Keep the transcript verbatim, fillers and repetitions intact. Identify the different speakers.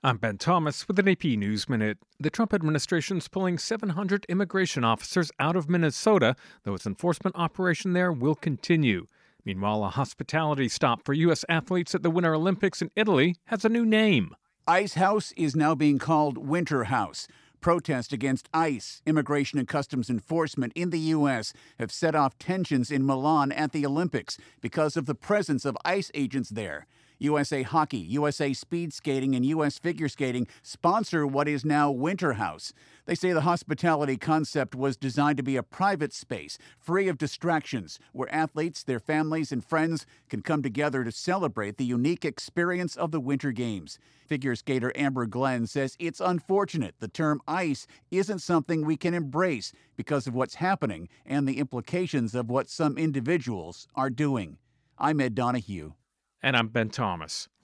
Speaker 1: I'm Ben Thomas with an A P News Minute. The Trump administration's pulling seven hundred immigration officers out of Minnesota, though its enforcement operation there will continue. Meanwhile, a hospitality stop for U S athletes at the Winter Olympics in Italy has a new name.
Speaker 2: Ice House is now being called Winter House. Protests against ICE, Immigration and Customs Enforcement in the U S, have set off tensions in Milan at the Olympics because of the presence of ICE agents there. U S A Hockey, U S A Speed Skating, and U S Figure Skating sponsor what is now Winter House. They say the hospitality concept was designed to be a private space, free of distractions, where athletes, their families, and friends can come together to celebrate the unique experience of the Winter Games. Figure skater Amber Glenn says it's unfortunate the term ice isn't something we can embrace because of what's happening and the implications of what some individuals are doing. I'm Ed Donahue.
Speaker 1: And I'm Ben Thomas.